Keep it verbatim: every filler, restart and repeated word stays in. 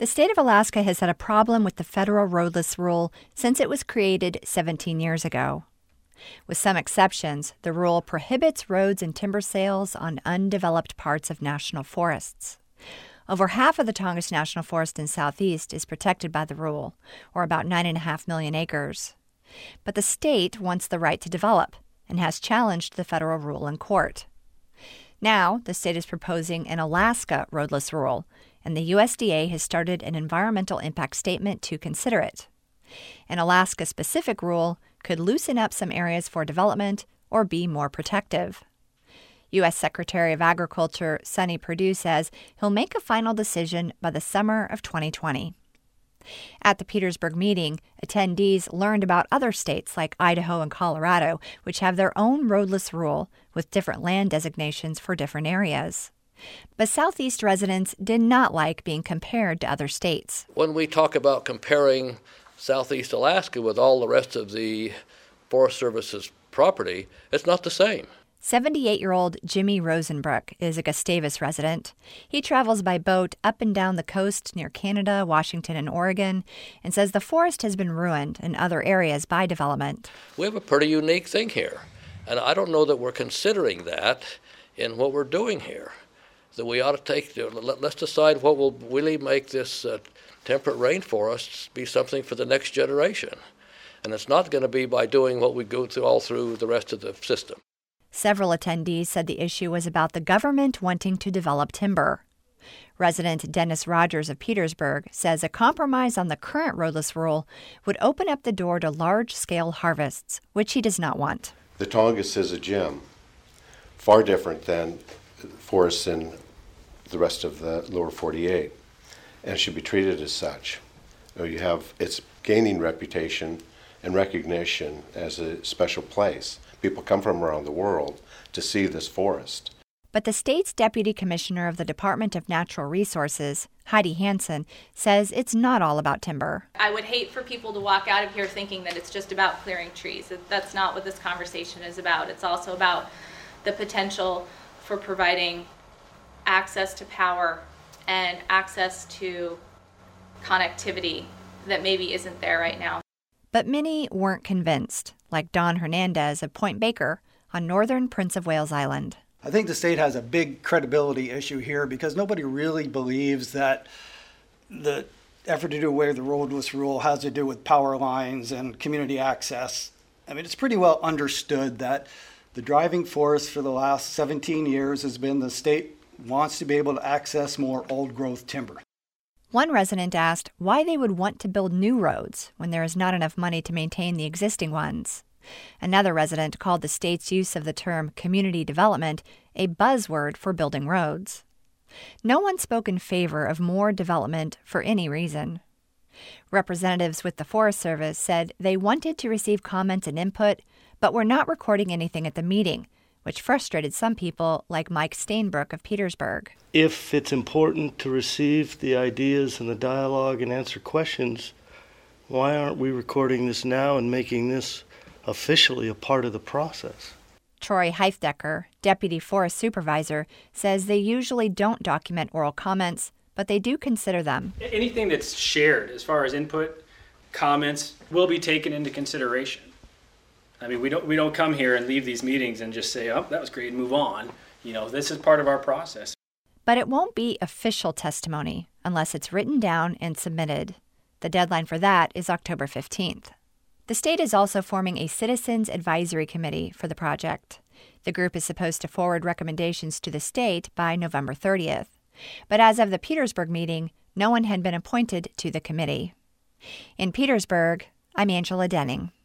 The state of Alaska has had a problem with the federal roadless rule since it was created seventeen years ago. With some exceptions, the rule prohibits roads and timber sales on undeveloped parts of national forests. Over half of the Tongass National Forest in Southeast is protected by the rule, or about nine point five million acres. But the state wants the right to develop and has challenged the federal rule in court. Now, the state is proposing an Alaska roadless rule, and the U S D A has started an environmental impact statement to consider it. An Alaska-specific rule could loosen up some areas for development or be more protective. U S Secretary of Agriculture Sonny Perdue says he'll make a final decision by the summer of twenty twenty. At the Petersburg meeting, attendees learned about other states like Idaho and Colorado, which have their own roadless rule with different land designations for different areas. But Southeast residents did not like being compared to other states. When we talk about comparing Southeast Alaska with all the rest of the Forest Service's property, it's not the same. seventy-eight-year-old Jimmy Rosenbrook is a Gustavus resident. He travels by boat up and down the coast near Canada, Washington, and Oregon, and says the forest has been ruined in other areas by development. We have a pretty unique thing here, and I don't know that we're considering that in what we're doing here. That we ought to take, let's decide what will really make this uh, temperate rainforest be something for the next generation. And it's not going to be by doing what we go through all through the rest of the system. Several attendees said the issue was about the government wanting to develop timber. Resident Dennis Rogers of Petersburg says a compromise on the current roadless rule would open up the door to large-scale harvests, which he does not want. The Tongass is a gem, far different than forests in the rest of the lower forty-eight, and should be treated as such. You know, you have it's gaining reputation and recognition as a special place. People come from around the world to see this forest. But the state's deputy commissioner of the Department of Natural Resources, Heidi Hansen, says it's not all about timber. I would hate for people to walk out of here thinking that it's just about clearing trees. That's not what this conversation is about. It's also about the potential for providing access to power and access to connectivity that maybe isn't there right now. But many weren't convinced, like Don Hernandez of Point Baker on northern Prince of Wales Island. I think the state has a big credibility issue here because nobody really believes that the effort to do away with the roadless rule has to do with power lines and community access. I mean, it's pretty well understood that the driving force for the last seventeen years has been the state wants to be able to access more old-growth timber. One resident asked why they would want to build new roads when there is not enough money to maintain the existing ones. Another resident called the state's use of the term community development a buzzword for building roads. No one spoke in favor of more development for any reason. Representatives with the Forest Service said they wanted to receive comments and input, but were not recording anything at the meeting, which frustrated some people like Mike Stainbrook of Petersburg. If it's important to receive the ideas and the dialogue and answer questions, why aren't we recording this now and making this officially a part of the process? Troy Heifdecker, Deputy Forest Supervisor, says they usually don't document oral comments, but they do consider them. Anything that's shared as far as input, comments, will be taken into consideration. I mean, we don't we don't come here and leave these meetings and just say, oh, that was great, and move on. You know, this is part of our process. But it won't be official testimony unless it's written down and submitted. The deadline for that is October fifteenth. The state is also forming a Citizens Advisory Committee for the project. The group is supposed to forward recommendations to the state by November thirtieth. But as of the Petersburg meeting, no one had been appointed to the committee. In Petersburg, I'm Angela Denning.